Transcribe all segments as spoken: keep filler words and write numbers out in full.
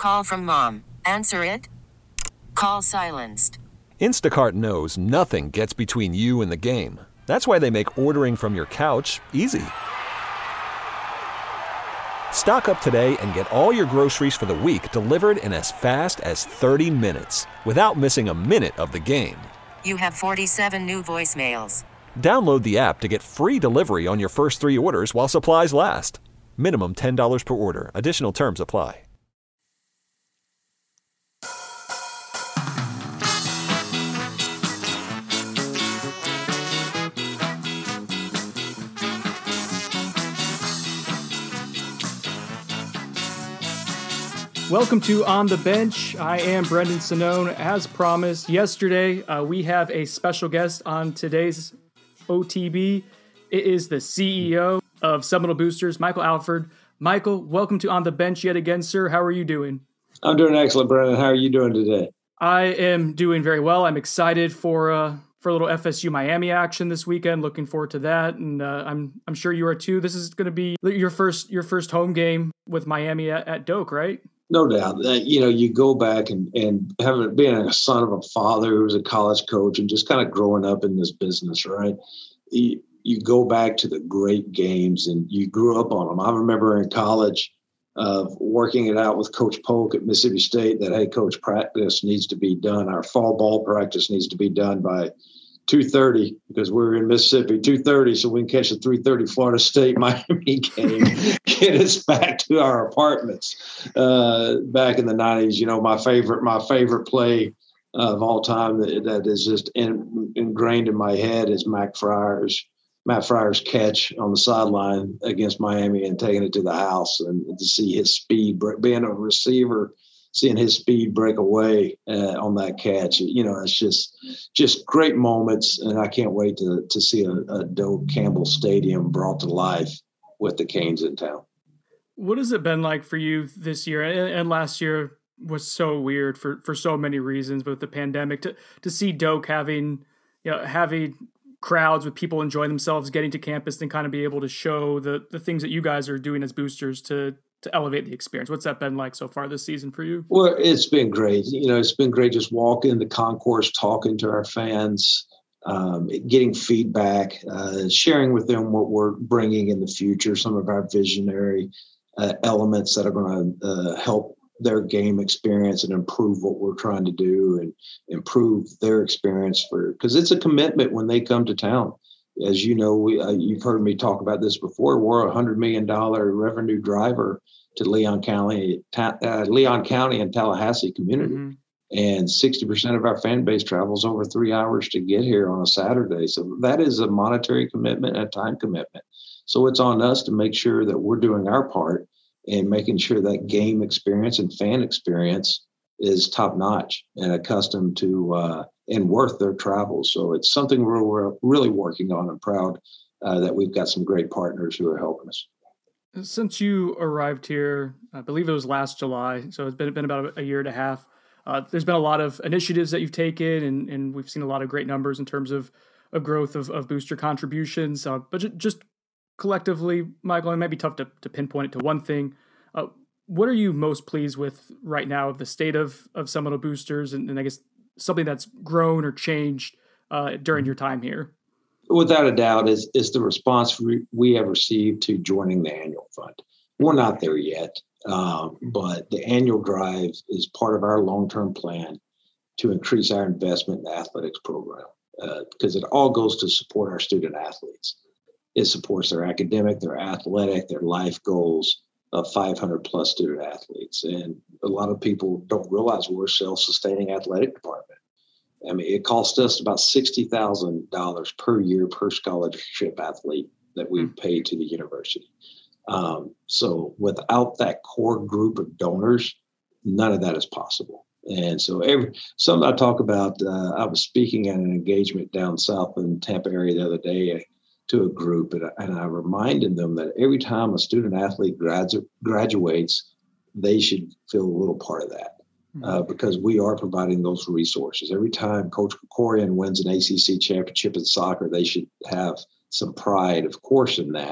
Call from mom. Answer it. Call silenced. Instacart knows nothing gets between you and the game. That's why they make ordering from your couch easy. Stock up today and get all your groceries for the week delivered in as fast as thirty minutes without missing a minute of the game. You have forty-seven new voicemails. Download the app to get free delivery on your first three orders while supplies last. Minimum ten dollars per order. Additional terms apply. Welcome to On the Bench. I am Brendan Sonnone. As promised yesterday, uh, we have a special guest on today's O T B. It is the C E O of Seminole Boosters, Michael Alford. Michael, welcome to On the Bench yet again, sir. How are you doing? I'm doing excellent, Brendan. How are you doing today? I am doing very well. I'm excited for uh, for a little F S U Miami action this weekend. Looking forward to that, and uh, I'm I'm sure you are too. This is going to be your first your first home game with Miami at, at Doak, right? No doubt. Uh, you know, you go back and, and having being a son of a father who was a college coach and just kind of growing up in this business, right? You, you go back to the great games and you grew up on them. I remember in college uh, working it out with Coach Polk at Mississippi State that, hey, coach, practice needs to be done. Our fall ball practice needs to be done by two thirty because we're in Mississippi, two thirty, so we can catch a three thirty Florida State Miami game, get us back to our apartments. Uh, back in the nineties, you know, my favorite my favorite play of all time that, that is just in, ingrained in my head is Mac Fryer's Matt Fryer's catch on the sideline against Miami and taking it to the house, and to see his speed, being a receiver, seeing his speed break away uh, on that catch. You know, it's just just great moments, and I can't wait to to see a, a Doak Campbell Stadium brought to life with the Canes in town. What has it been like for you this year? And, and last year was so weird for, for so many reasons, but with the pandemic, to to see Doak having, you know, having crowds with people enjoying themselves, getting to campus, and kind of be able to show the the things that you guys are doing as boosters to to elevate the experience. What's that been like so far this season for you? Well, it's been great. You know, it's been great just walking the concourse, talking to our fans, um, getting feedback, uh, sharing with them what we're bringing in the future, some of our visionary uh, elements that are going to uh, help their game experience and improve what we're trying to do and improve their experience for, because it's a commitment when they come to town. As you know, we, uh, you've heard me talk about this before. We're a one hundred million dollars revenue driver to Leon County, ta- uh, Leon County and Tallahassee community. Mm-hmm. And sixty percent of our fan base travels over three hours to get here on a Saturday. So that is a monetary commitment and a time commitment. So it's on us to make sure that we're doing our part and making sure that game experience and fan experience is top notch and accustomed to uh, and worth their travel. So it's something we're, we're really working on and proud uh, that we've got some great partners who are helping us. Since you arrived here, I believe it was last July, so it's been, been about a year and a half. Uh, there's been a lot of initiatives that you've taken, and, and we've seen a lot of great numbers in terms of, of growth of, of booster contributions. Uh, but j- just collectively, Michael, it might be tough to, to pinpoint it to one thing. Uh, what are you most pleased with right now of the state of, of Seminole Boosters, and, and I guess something that's grown or changed uh, during your time here? Without a doubt, is is the response we, we have received to joining the annual fund. We're not there yet, um, but the annual drive is part of our long-term plan to increase our investment in the athletics program, because uh, it all goes to support our student athletes. It supports their academic, their athletic, their life goals of five hundred plus student athletes. And a lot of people don't realize we're a self-sustaining athletic department. I mean, it costs us about sixty thousand dollars per year per scholarship athlete that we pay to the university. Um, so without that core group of donors, none of that is possible. And so every something I talk about, uh, I was speaking at an engagement down south in Tampa area the other day to a group, and I, and I reminded them that every time a student athlete gradu- graduates, they should feel a little part of that. Uh, because we are providing those resources. Every time Coach Krikorian wins an A C C championship in soccer, they should have some pride, of course, in that.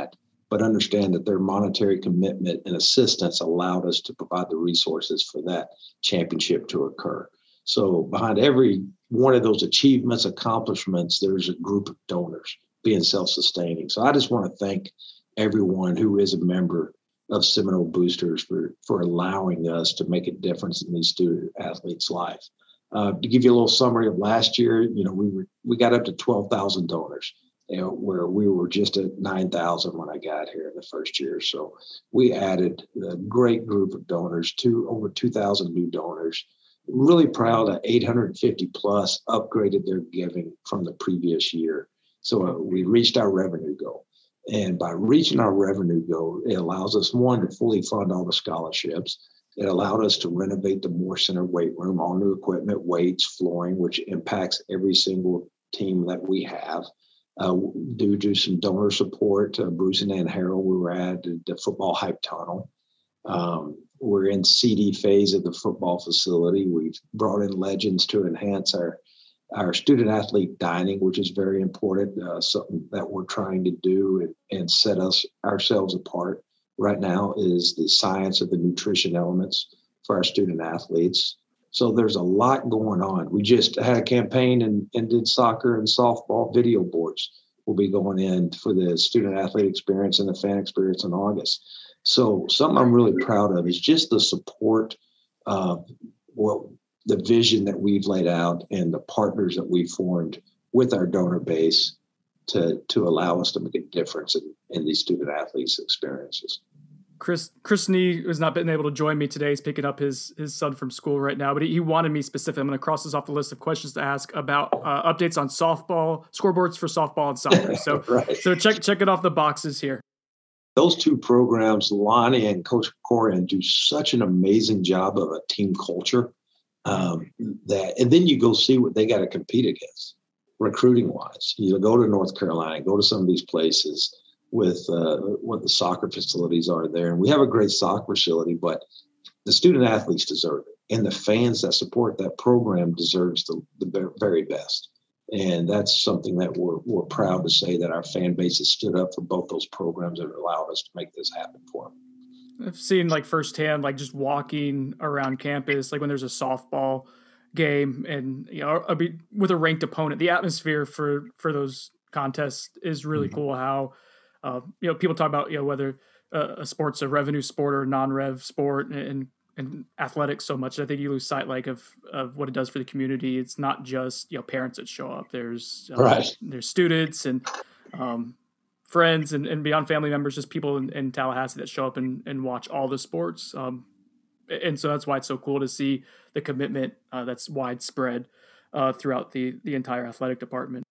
but understand that their monetary commitment and assistance allowed us to provide the resources for that championship to occur. So behind every one of those achievements, accomplishments, there's a group of donors being self-sustaining. So I just want to thank everyone who is a member of Seminole Boosters for, for allowing us to make a difference in these student athletes' lives. Uh, to give you a little summary of last year, you know, we were, we got up to twelve thousand donors, you know, where we were just at nine thousand when I got here in the first year. So we added a great group of donors, to over two thousand new donors. Really proud that eight hundred fifty plus upgraded their giving from the previous year. So uh, we reached our revenue goal. And by reaching our revenue goal, it allows us, one, to fully fund all the scholarships. It allowed us to renovate the Moore Center weight room, all new equipment, weights, flooring, which impacts every single team that we have. Uh, due to some donor support, uh, Bruce and Ann Harrell, we were at the football hype tunnel. Um, we're in C D phase of the football facility. We've brought in legends to enhance our our student athlete dining, which is very important, uh, something that we're trying to do and, and set us ourselves apart right now is the science of the nutrition elements for our student athletes. So there's a lot going on. We just had a campaign and, and did soccer and softball video boards. Will be going in for the student athlete experience and the fan experience in August. So something I'm really proud of is just the support of what the vision that we've laid out and the partners that we've formed with our donor base to, to allow us to make a difference in, in these student athletes' experiences. Chris Chris Nee has not been able to join me today. He's picking up his his son from school right now, but he, he wanted me specifically. I'm going to cross this off the list of questions to ask about uh, updates on softball, scoreboards for softball and soccer. So right. so check check it off the boxes here. Those two programs, Lonnie and Coach Corian, do such an amazing job of a team culture. Um, that, and then you go see what they got to compete against, recruiting wise. You go to North Carolina, go to some of these places with uh, what the soccer facilities are there, and we have a great soccer facility. But the student athletes deserve it, and the fans that support that program deserves the, the very best. And that's something that we're we're proud to say that our fan base has stood up for both those programs and allowed us to make this happen for them. I've seen like firsthand, like just walking around campus, like when there's a softball game and, you know, be, with a ranked opponent, the atmosphere for, for those contests is really mm-hmm. cool. How, uh, you know, people talk about, you know, whether uh, a sport's a revenue sport or non-rev sport and, and athletics so much. I think you lose sight like of, of what it does for the community. It's not just, you know, parents that show up. There's, uh, right. there's students and, um, friends and, and beyond family members, just people in, in Tallahassee that show up and, and watch all the sports. Um, and so that's why it's so cool to see the commitment uh, that's widespread uh, throughout the, the entire athletic department.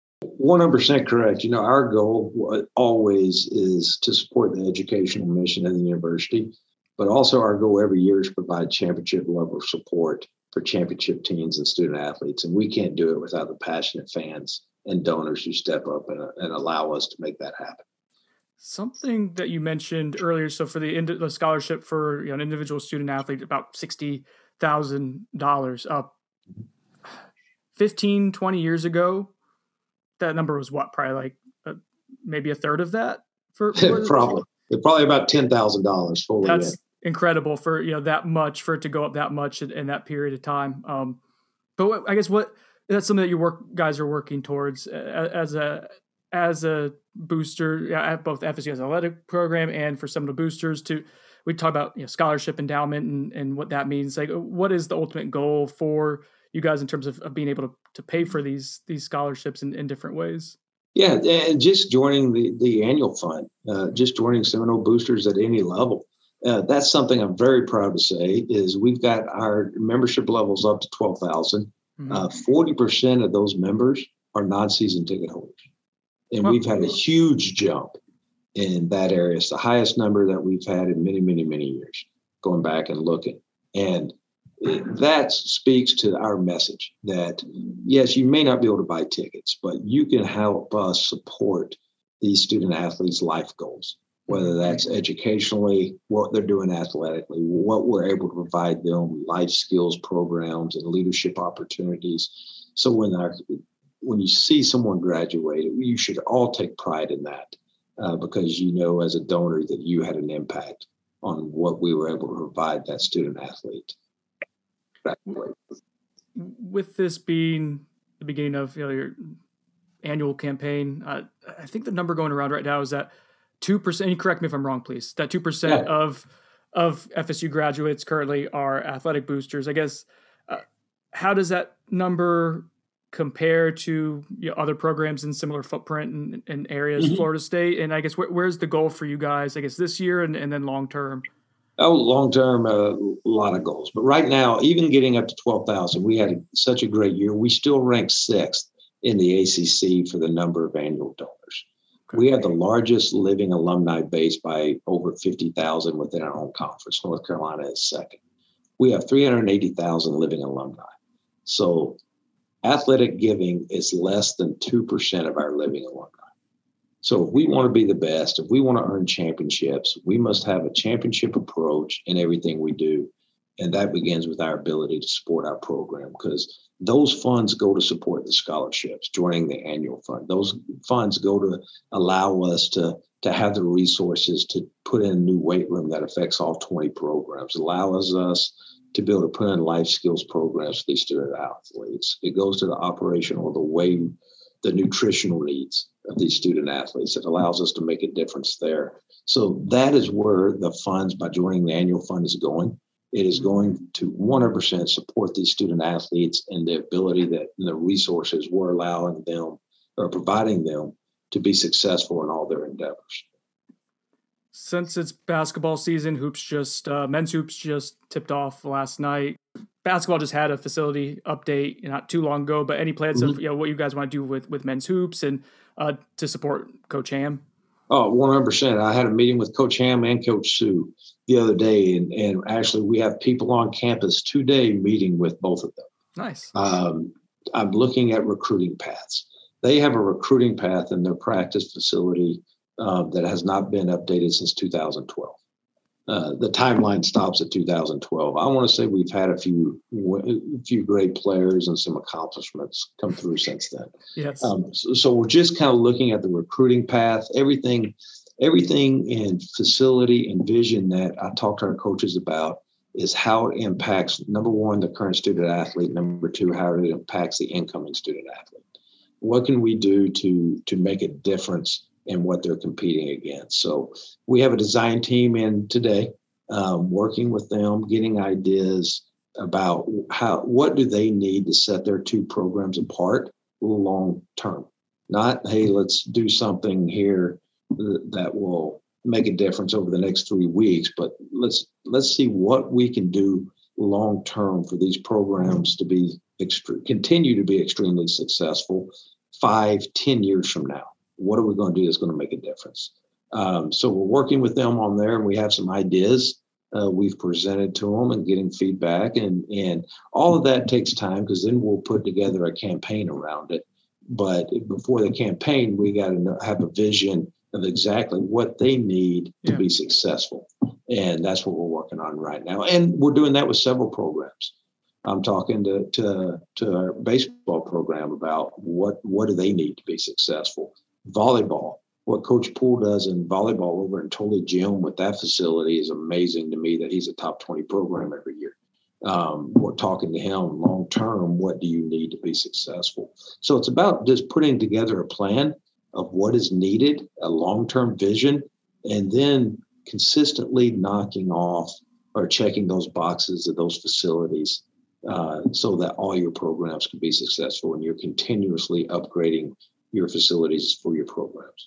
one hundred percent correct. You know, our goal always is to support the educational mission of the university, but also our goal every year is to provide championship level support for championship teams and student athletes. And we can't do it without the passionate fans and donors who step up and, and allow us to make that happen. Something that you mentioned earlier, so for the, the scholarship for, you know, an individual student athlete, about sixty thousand dollars. Uh, fifteen, twenty years ago, that number was what, probably like uh, maybe a third of that? For, for Probably. Probably about ten thousand dollars fully. That's in. incredible for, you know, that much, for it to go up that much in, in that period of time. Um, but what, I guess what, that's something that you work guys are working towards as a as a booster at both F S U's athletic program and for some of the boosters. To we talk about, you know, scholarship endowment and, and what that means. Like, what is the ultimate goal for you guys in terms of, of being able to, to pay for these these scholarships in, in different ways? Yeah, and just joining the the annual fund, uh, just joining Seminole Boosters at any level. Uh, that's something I'm very proud to say is we've got our membership levels up to twelve thousand. Uh, forty percent of those members are non-season ticket holders. And we've had a huge jump in that area. It's the highest number that we've had in many, many, many years, going back and looking. And it, that speaks to our message that, yes, you may not be able to buy tickets, but you can help us support these student athletes' life goals, whether that's educationally, what they're doing athletically, what we're able to provide them, life skills programs and leadership opportunities. So when our, when you see someone graduate, you should all take pride in that. uh, because you know as a donor that you had an impact on what we were able to provide that student athlete. With this being the beginning of you know, your annual campaign, uh, I think the number going around right now is that two percent. You correct me if I'm wrong, please. That two percent yeah. of of F S U graduates currently are athletic boosters. I guess uh, how does that number compare to you know, other programs in similar footprint and, and areas, mm-hmm. Florida State? And I guess wh- where's the goal for you guys? I guess this year and, and then long term. Oh, long term, uh, a lot of goals. But right now, even getting up to twelve thousand, we had such a great year. We still rank sixth in the A C C for the number of annual donors. Okay. We have the largest living alumni base by over fifty thousand within our own conference. North Carolina is second. We have three hundred eighty thousand living alumni. So athletic giving is less than two percent of our living alumni. So if we want to be the best, if we want to earn championships, we must have a championship approach in everything we do. And that begins with our ability to support our program, because those funds go to support the scholarships, joining the annual fund. Those funds go to allow us to, to have the resources to put in a new weight room that affects all twenty programs, allows us to be able to put in life skills programs for these student athletes. It goes to the operational, the way, the nutritional needs of these student athletes. It allows us to make a difference there. So that is where the funds, by joining the annual fund, is going. It is going to one hundred percent support these student athletes and the ability that and the resources we're allowing them or providing them to be successful in all their endeavors. Since it's basketball season, hoops just uh, men's hoops just tipped off last night. Basketball just had a facility update not too long ago, but any plans mm-hmm. of you know what you guys want to do with with men's hoops and uh, to support Coach Ham? Oh, one hundred percent. I had a meeting with Coach Ham and Coach Sue the other day, and, and actually we have people on campus today meeting with both of them. Nice. Um, I'm looking at recruiting paths. They have a recruiting path in their practice facility uh, that has not been updated since two thousand twelve. Uh, the timeline stops at two thousand twelve. I want to say we've had a few a few great players and some accomplishments come through since then. Yes. Um, so, so we're just kind of looking at the recruiting path, everything, everything in facility and vision that I talk to our coaches about is how it impacts, number one, the current student athlete. Number two, how it impacts the incoming student athlete. What can we do to to make a difference and what they're competing against? So we have a design team in today, um, working with them, getting ideas about how what do they need to set their two programs apart long term. Not, hey, let's do something here that will make a difference over the next three weeks, but let's let's see what we can do long term for these programs to be extre- continue to be extremely successful five, ten years from now. What are we going to do that's going to make a difference? Um, so we're working with them on there, and we have some ideas uh, we've presented to them and getting feedback. And, and all of that takes time, because then we'll put together a campaign around it. But before the campaign, we got to have a vision of exactly what they need to yeah. be successful. And that's what we're working on right now. And we're doing that with several programs. I'm talking to, to, to our baseball program about what, what do they need to be successful. Volleyball, what Coach Poole does in volleyball over in Tully Gym with that facility is amazing to me, that he's a top twenty program every year. Um, we're talking to him long term, what do you need to be successful? So it's about just putting together a plan of what is needed, a long-term vision, and then consistently knocking off or checking those boxes of those facilities uh, so that all your programs can be successful and you're continuously upgrading your facilities for your programs.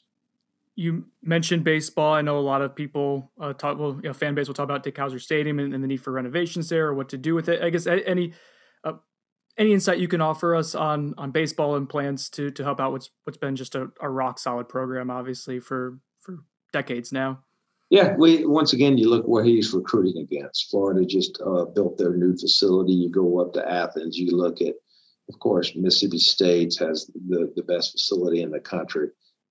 You mentioned baseball. I know a lot of people uh, talk, well, you know, fan base will talk about Dick Howser Stadium and, and the need for renovations there, or what to do with it. I guess any uh, any insight you can offer us on on baseball and plans to to help out what's what's been just a, a rock solid program, obviously for for decades now. Yeah, we once again you look where he's recruiting against. Florida just uh, built their new facility. You go up to Athens, you look at. Of course, Mississippi State has the, the best facility in the country.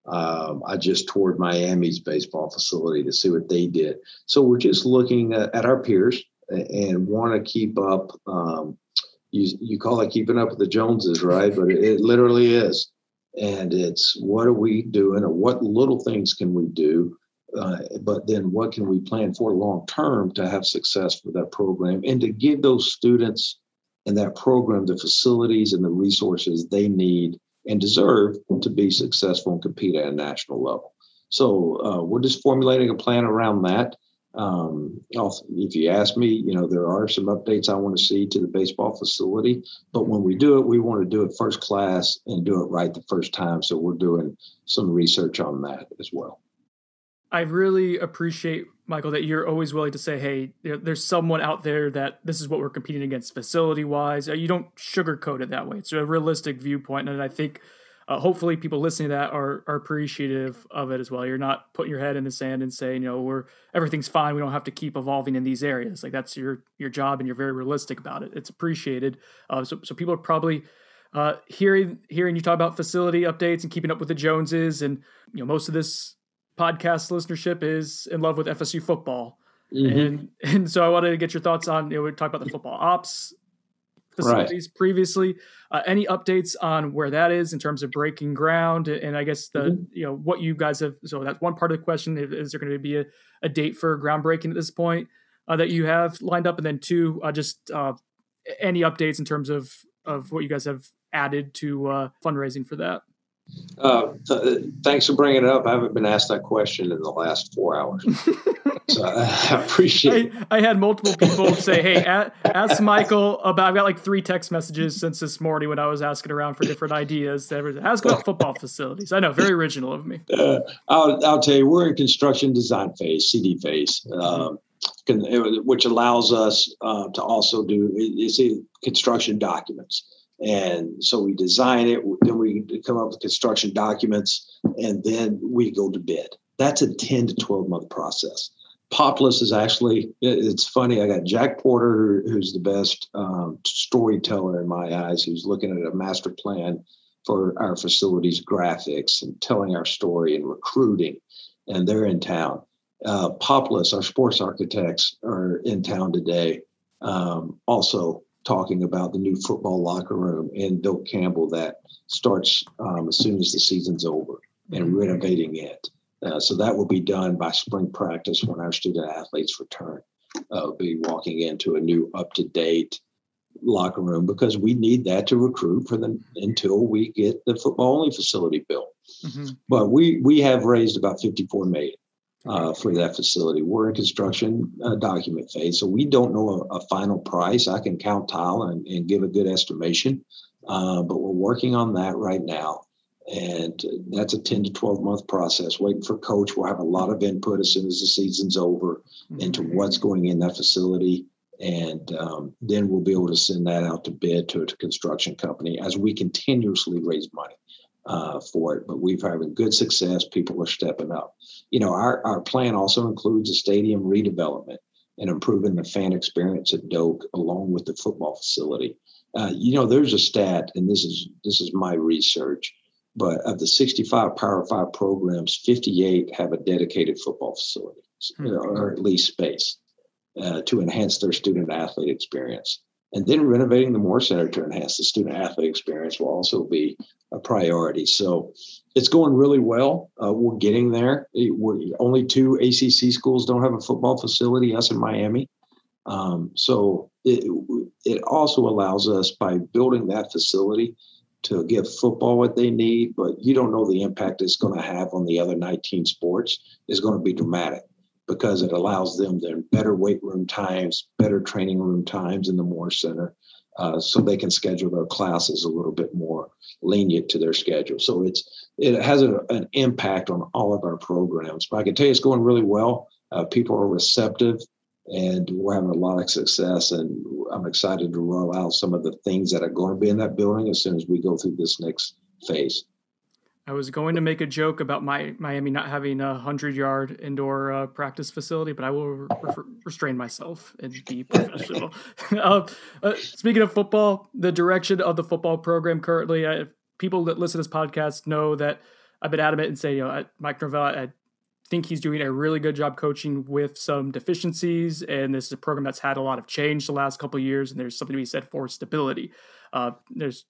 Um, I just toured Miami's baseball facility to see what they did. So we're just looking at, at our peers and want to keep up. Um, you, you call it keeping up with the Joneses, right? But it, it literally is. And it's what are we doing, or what little things can we do? Uh, but then what can we plan for long term to have success for that program and to give those students and that program the facilities and the resources they need and deserve to be successful and compete at a national level. So uh, we're just formulating a plan around that. Um, if you ask me, you know, there are some updates I want to see to the baseball facility, but when we do it, we want to do it first class and do it right the first time. So we're doing some research on that as well. I really appreciate, Michael, that you're always willing to say, hey, there's someone out there that this is what we're competing against facility-wise. You don't sugarcoat it that way. It's a realistic viewpoint, and I think uh, hopefully people listening to that are, are appreciative of it as well. You're not putting your head in the sand and saying, you know, we're everything's fine. We don't have to keep evolving in these areas. Like that's your your job, and you're very realistic about it. It's appreciated. Uh, so so people are probably uh, hearing hearing you talk about facility updates and keeping up with the Joneses, and you know most of this podcast listenership is in love with F S U football. Mm-hmm. And and so I wanted to get your thoughts on, you know, we talked about the football ops facilities right. previously. Uh, any updates on where that is in terms of breaking ground? And I guess the, mm-hmm. you know, what you guys have, so that's one part of the question. Is there going to be a, a date for groundbreaking at this point uh, that you have lined up? And then two, uh, just uh, any updates in terms of, of what you guys have added to uh, fundraising for that? Uh, th- thanks for bringing it up. I haven't been asked that question in the last four hours. So I appreciate it. I, I had multiple people say, hey, at, ask Michael about, I've got like three text messages since this morning when I was asking around for different ideas. Ask about football facilities. I know, very original of me. Uh, I'll, I'll tell you, we're in construction design phase, C D phase, um, which allows us uh, to also do, is construction documents. And so we design it, then we come up with construction documents, and then we go to bid. That's a ten to twelve month process. Populous is actually, it's funny, I got Jack Porter, who's the best um, storyteller in my eyes, who's looking at a master plan for our facilities graphics and telling our story and recruiting, and they're in town. Uh, Populous, our sports architects, are in town today, um, also talking about the new football locker room in Bill Campbell that starts um, as soon as the season's over, and renovating it. Uh, so that will be done by spring practice when our student athletes return. Uh, we'll be walking into a new up-to-date locker room because we need that to recruit for them until we get the football-only facility built. Mm-hmm. But we we have raised about fifty-four million dollars uh, for that facility. We're in construction uh, document phase, so we don't know a, a final price. I can count tile and, and give a good estimation, uh, but we're working on that right now. And that's a ten to twelve month process. Waiting for coach. We'll have a lot of input as soon as the season's over mm-hmm. into what's going in that facility. And um, then we'll be able to send that out to bid to a construction company as we continuously raise money uh, for it. But we've having good success. People are stepping up. You know, our, our plan also includes a stadium redevelopment and improving the fan experience at Doak along with the football facility. Uh, you know, there's a stat, and this is this is my research, but of the sixty-five Power Five programs, fifty-eight have a dedicated football facility mm-hmm. or at least space uh, to enhance their student athlete experience. And then renovating the Moore Center to enhance the student athlete experience will also be a priority. So it's going really well. Uh, we're getting there. We're, only two A C C schools don't have a football facility, us in Miami. Um, so it, it also allows us, by building that facility, to give football what they need, but you don't know the impact it's going to have on the other nineteen sports is going to be dramatic because it allows them then better weight room times, better training room times in the Moore Center, uh, so they can schedule their classes a little bit more lenient to their schedule. So it's it has a, an impact on all of our programs. But I can tell you it's going really well. Uh, people are receptive, and we're having a lot of success, and I'm excited to roll out some of the things that are going to be in that building as soon as we go through this next phase. I was going to make a joke about my Miami not having a hundred-yard indoor uh, practice facility, but I will re- re- restrain myself and be professional. uh, uh, speaking of football, the direction of the football program currently, I, people that listen to this podcast know that I've been adamant and say, you know, Mike Norvell, I think he's doing a really good job coaching with some deficiencies, and this is a program that's had a lot of change the last couple of years, and there's something to be said for stability. Uh, there's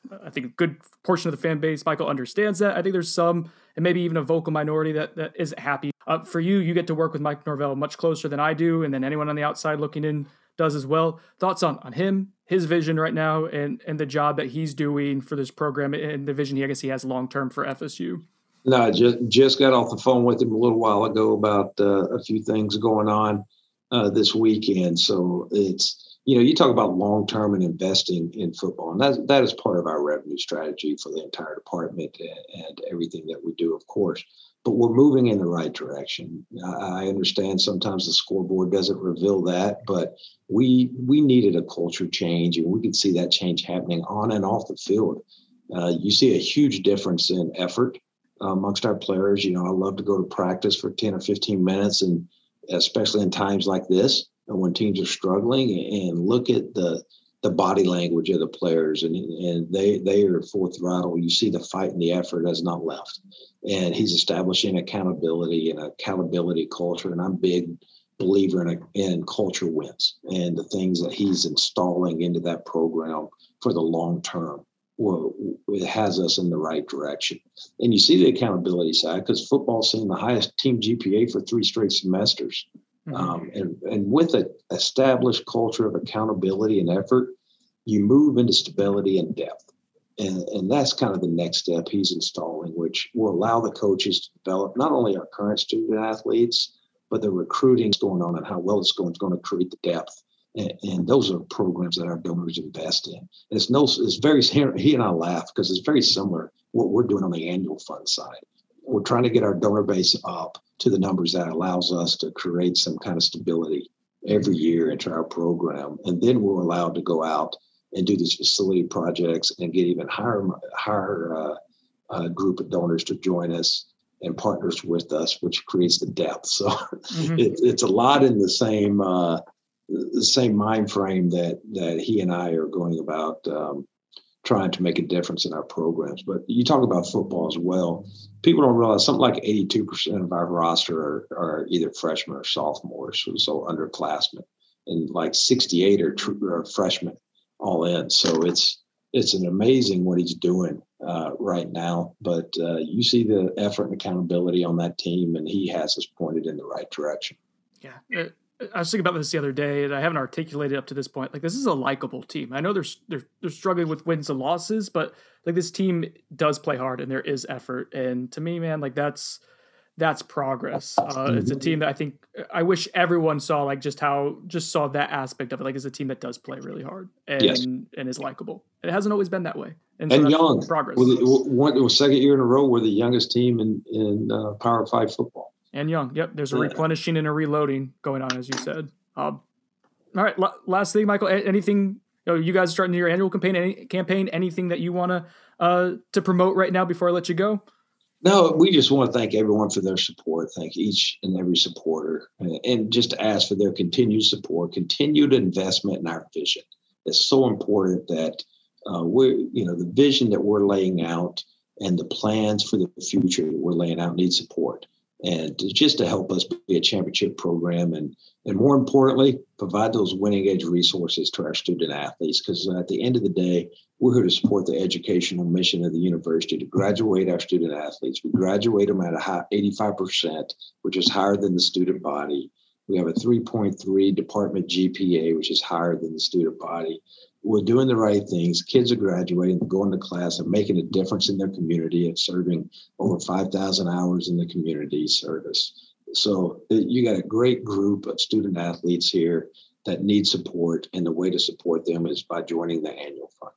I think a good portion of the fan base, Michael, understands that. I think there's some, and maybe even a vocal minority that, that isn't happy. Uh, for you, you get to work with Mike Norvell much closer than I do, and then anyone on the outside looking in does as well. Thoughts on, on him, his vision right now, and, and the job that he's doing for this program and the vision he, I guess he has long-term for F S U? No, I just, just got off the phone with him a little while ago about uh, a few things going on uh, this weekend. So it's, you know, you talk about long-term and investing in football, and that, that is part of our revenue strategy for the entire department and, and everything that we do, of course. But we're moving in the right direction. I, I understand sometimes the scoreboard doesn't reveal that, but we we needed a culture change, and we could see that change happening on and off the field. Uh, you see a huge difference in effort uh, amongst our players. You know, I love to go to practice for ten or fifteen minutes, and especially in times like this, when teams are struggling, and look at the the body language of the players, and and they they are full throttle. You see the fight and the effort has not left, and he's establishing accountability and accountability culture. And I'm a big believer in a, in culture wins, and the things that he's installing into that program for the long term. Well, it has us in the right direction. And you see the accountability side, because football's seen the highest team G P A for three straight semesters. Mm-hmm. Um, and, and with an established culture of accountability and effort, you move into stability and depth. And, and that's kind of the next step he's installing, which will allow the coaches to develop not only our current student athletes, but the recruiting going on and how well it's going, it's going to create the depth. And, and those are programs that our donors invest in. And it's no, it's very, he and I laugh because it's very similar what we're doing on the annual fund side. We're trying to get our donor base up to the numbers that allows us to create some kind of stability every year into our program. And then we're allowed to go out and do these facility projects and get even higher, higher uh, uh, group of donors to join us and partners with us, which creates the depth. So mm-hmm. it, it's a lot in the same uh, the same mind frame that that he and I are going about um, trying to make a difference in our programs. But you talk about football as well. People don't realize something like eighty-two percent of our roster are, are either freshmen or sophomores, so underclassmen, and like sixty-eight are, tr- are freshmen all in. So it's it's an amazing what he's doing uh, right now. But uh, you see the effort and accountability on that team, and he has us pointed in the right direction. Yeah. It- I was thinking about this the other day, and I haven't articulated up to this point. Like, this is a likable team. I know they're they're they're struggling with wins and losses, but like this team does play hard, and there is effort. And to me, man, like that's that's progress. Uh, it's a team that I think I wish everyone saw, like just how just saw that aspect of it. Like, it's a team that does play really hard and yes. and is likable. It hasn't always been that way. And, so and that's young progress. Well, one, it was second year in a row we're the youngest team in in uh, Power Five football. And young. Yep. There's a replenishing and a reloading going on, as you said. Um, all right. L- last thing, Michael, anything, you know, you guys are starting your annual campaign, any, campaign, anything that you want to, uh, to promote right now before I let you go? No, we just want to thank everyone for their support. Thank each and every supporter, and, and just to ask for their continued support, continued investment in our vision. It's so important that uh, we're, you know, the vision that we're laying out and the plans for the future that we're laying out need support. And to, just to help us be a championship program, and and more importantly, provide those winning edge resources to our student athletes. Because at the end of the day, we're here to support the educational mission of the university to graduate our student athletes. We graduate them at a high eighty-five percent, which is higher than the student body. We have a three point three department G P A, which is higher than the student body. We're doing the right things. Kids are graduating, going to class, and making a difference in their community and serving over five thousand hours in the community service. So you got a great group of student athletes here that need support, and the way to support them is by joining the annual fund.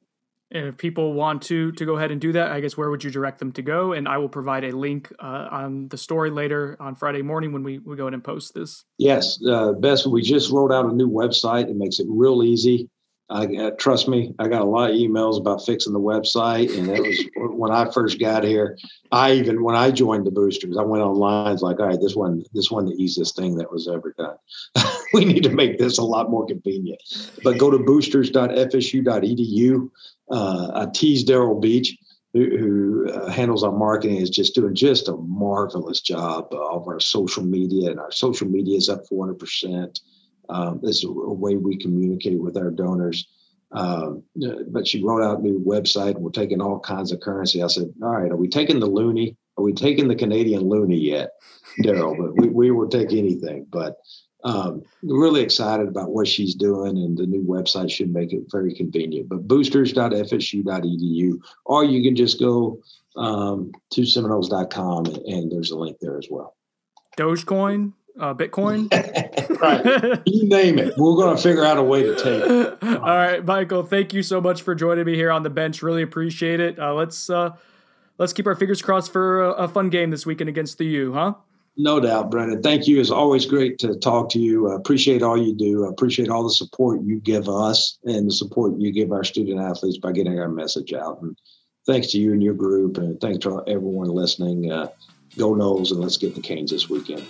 And if people want to to go ahead and do that, I guess where would you direct them to go? And I will provide a link uh, on the story later on Friday morning when we, we go ahead and post this. Yes, uh, Bess, we just rolled out a new website. It makes it real easy. I, uh, trust me, I got a lot of emails about fixing the website. And that was when I first got here. I even, when I joined the Boosters, I went online. It's like, all right, this one, this one, the easiest thing that was ever done. We need to make this a lot more convenient. But go to boosters dot f s u dot e d u. Uh, I tease Daryl Beach, who, who uh, handles our marketing, is just doing just a marvelous job of our social media, and our social media is up four hundred percent. Um, this is a way we communicate with our donors. Um, but she wrote out a new website. We're taking all kinds of currency. I said, all right, are we taking the loonie? Are we taking the Canadian loonie yet, Daryl? But we, we will take anything. But um, really excited about what she's doing, and the new website should make it very convenient. But boosters dot f s u dot e d u, or you can just go um, to seminoles dot com, and, and there's a link there as well. Dogecoin, uh, Bitcoin, right? You name it. We're going to figure out a way to take it. All right, Michael. Thank you so much for joining me here on the bench. Really appreciate it. Uh, let's uh, let's keep our fingers crossed for a, a fun game this weekend against the U, huh? No doubt, Brendan. Thank you. It's always great to talk to you. I appreciate all you do. I appreciate all the support you give us and the support you give our student athletes by getting our message out. And thanks to you and your group, and thanks to everyone listening. Uh, go Noles, and let's get the Canes this weekend.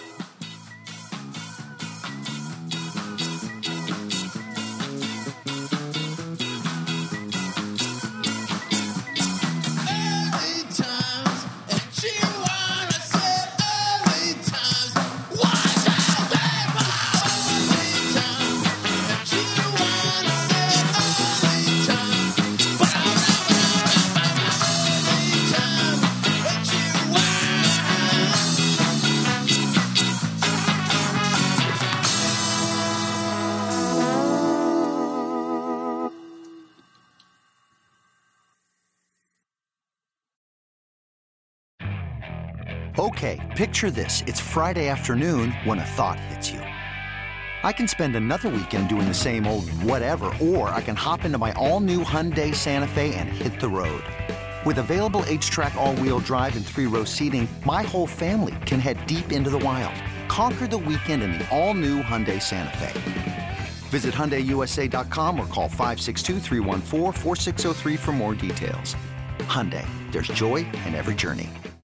Okay, picture this. It's Friday afternoon when a thought hits you. I can spend another weekend doing the same old whatever, or I can hop into my all-new Hyundai Santa Fe and hit the road. With available H-Track all-wheel drive and three-row seating, my whole family can head deep into the wild. Conquer the weekend in the all-new Hyundai Santa Fe. Visit Hyundai U S A dot com or call five six two, three one four, four six zero three for more details. Hyundai, there's joy in every journey.